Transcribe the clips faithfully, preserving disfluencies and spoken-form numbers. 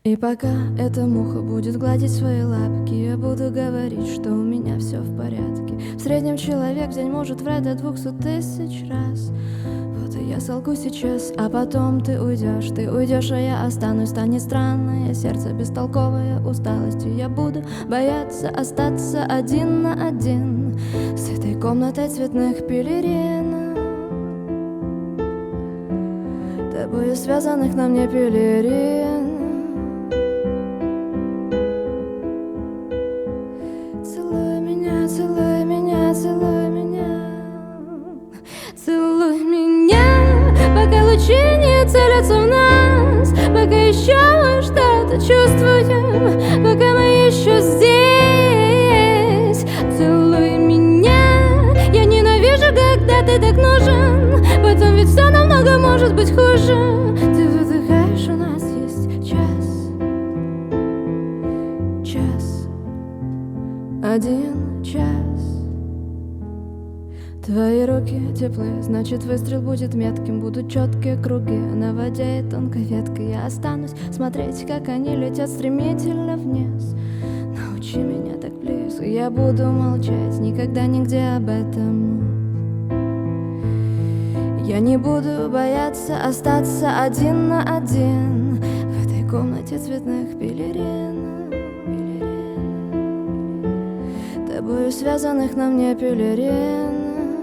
И пока эта муха будет гладить свои лапки, я буду говорить, что у меня все в порядке. В среднем человек в день может врать до двухсот тысяч раз. Вот и я солгу сейчас, а потом ты уйдешь. Ты уйдешь, а я останусь. Станет странное сердце, бестолковая усталостью. Я буду бояться остаться один на один с этой комнатой цветных пелерин, тобою связанных на мне пелерин. Целуй меня, целуй меня, целуй меня, целуй меня, пока лучи не целятся в нас, пока еще мы что-то чувствуем, пока мы еще здесь. Целуй меня, я ненавижу, когда ты так нужен, потом ведь все намного может быть хуже. Ты выдыхаешь, у нас есть час, час, один час. Твои руки теплые, значит выстрел будет метким. Будут четкие круги на воде и тонкой веткой. Я останусь смотреть, как они летят стремительно вниз. Научи меня так близко, я буду молчать, никогда нигде об этом. Я не буду бояться остаться один на один в этой комнате цветных пелерин, тобою связанных на мне пелерин.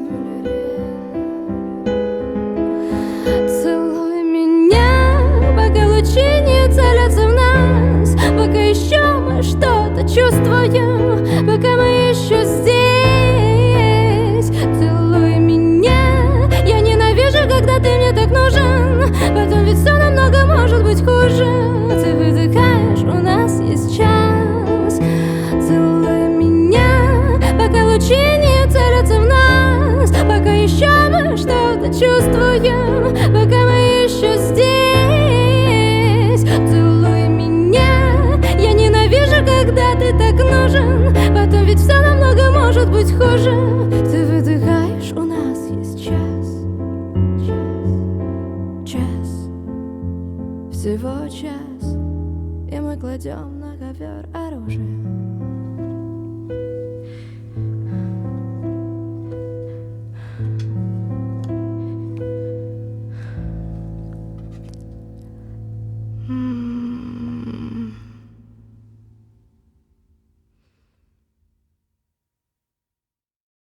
Целуй меня, пока лучи не целятся в нас, пока еще мы что-то чувствуем, пока мы еще здесь. Целуй меня, я ненавижу, когда ты мне так нужен, потом ведь все намного может быть хуже. Ты выдыхаешь, у нас есть час. Целуй меня, пока лучи не целятся в нас, пока еще мы что-то чувствуем, пока мы еще здесь. Целуй меня, я ненавижу, когда ты так нужен, потом ведь все намного может быть хуже. Ты выдыхаешь, у нас есть час, час, всего час, и мы кладем на ковер оружие.